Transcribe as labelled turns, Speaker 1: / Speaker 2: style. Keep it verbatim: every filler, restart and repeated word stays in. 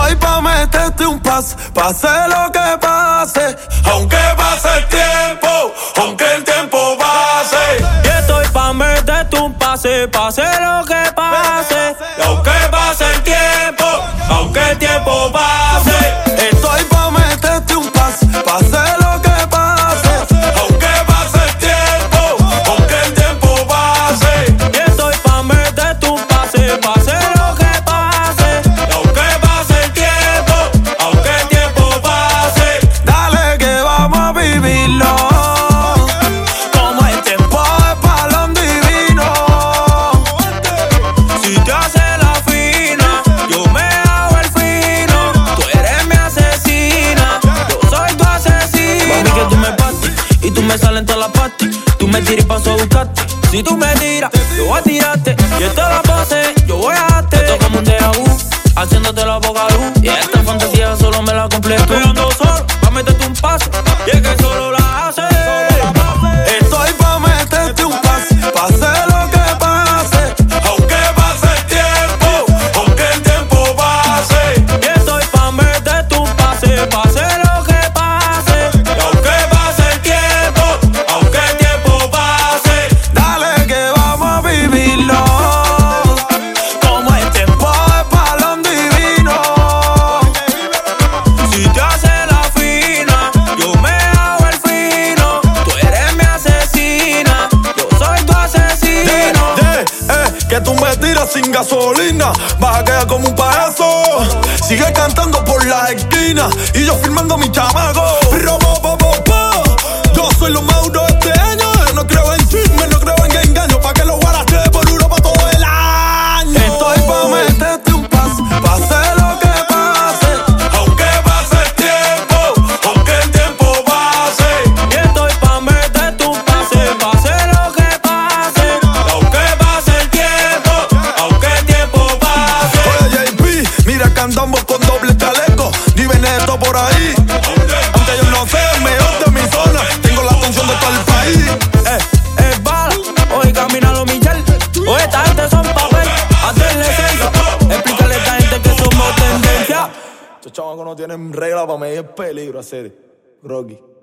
Speaker 1: Estoy pa' meterte un pas, pase lo que pase. Aunque pase el tiempo, aunque el tiempo pase.
Speaker 2: Y estoy pa' meterte un pase, pase lo que pase.
Speaker 1: Y aunque pase el tiempo, aunque el tiempo pase. Estoy pa' meterte un pas, pase lo que pase. Aunque pase el tiempo, aunque el tiempo pase.
Speaker 2: Y estoy pa' meterte un pase, pase lo que pase.
Speaker 1: Y aunque pase el tiempo, aunque el tiempo pase. Dale que vamos a vivirlo. Como el tiempo es balón divino.
Speaker 2: Si te hace la fina, yo me hago el fino. Tú eres mi asesina, yo soy tu asesino. Mami, que tú me partes y tú me sales en todas las partes. Tú me tiras y paso a buscarte. Si tú me tiras, yo voy a tirarte. Y esta la pase, yo voy a darte. Esto como un déjà vu, haciéndote la boca luz. Y esta fantasía solo me la completo. Estoy ando solo pa' meterte un paso. Y es que solo la hace.
Speaker 1: Estoy pa' meterte un pas, pase lo que pase. Aunque pase el tiempo, aunque el tiempo pase.
Speaker 2: Y estoy pa' meterte un pase, pase lo que pase.
Speaker 1: Y aunque pase el tiempo, aunque el tiempo pase. Dale que vamos a vivirlo. Como el tiempo es balón divino.
Speaker 2: Si te hace la fina, yo me hago el fino. Tú eres mi asesina, yo soy tu asesino.
Speaker 1: Yeah, eh, que tú me tiras sin gasolina, vas a quedar como un payaso. Sigue cantando por las esquinas y yo filmando mi chamaco. Robo, bo, bo, bo. Yo soy los Mauro este año. No creo en chisme, no creo en engaño. Pa' que lo guardaste por uno pa' todo el año. Estoy pa' meterte un pas, pase lo que pase. Aunque pase el tiempo, aunque el tiempo pase.
Speaker 2: Y estoy pa' meterte un pase, pase lo que pase.
Speaker 1: Aunque pase el tiempo, aunque el tiempo pase. Oye, J P, mira que andamos con doble chaleco. Ni Veneto por ahí. Aunque yo no sé, el mejor de mi zona. Tengo la atención de todo el país.
Speaker 2: Eh, es bala, hoy camina los Michel. Hoy esta gente son papel, hacerle censo. Explícale a esta gente que somos tendencia.
Speaker 1: Estos chamacos no tienen regla para medir peligro, hacer Rocky.